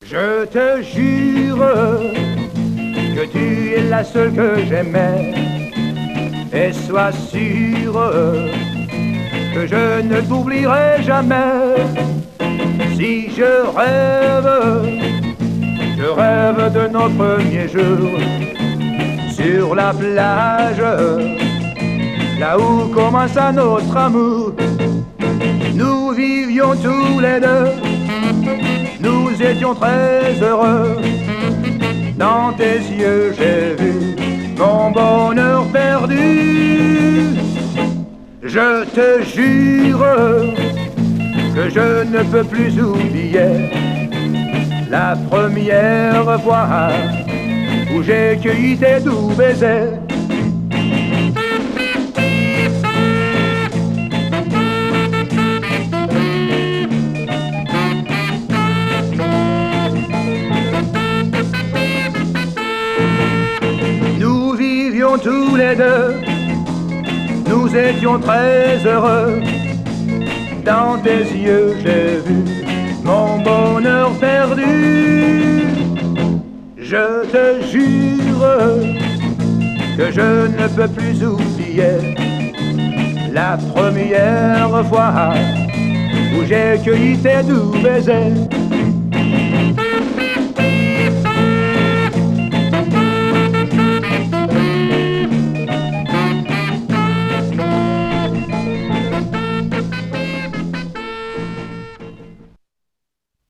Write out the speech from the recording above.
Je te jure que tu es la seule que j'aimais. Et sois sûre que je ne t'oublierai jamais. Si je rêve de nos premiers jours sur la plage, là où commença notre amour. Nous vivions tous les deux, nous étions très heureux. Dans tes yeux j'ai vu mon bonheur perdu. Je te jure que je ne peux plus oublier la première fois où j'ai cueilli tes doux baisers. Nous vivions tous les deux, nous étions très heureux. Dans tes yeux j'ai vu mon bonheur perdu. Je te jure que je ne peux plus oublier la première fois où j'ai cueilli tes doux baisers.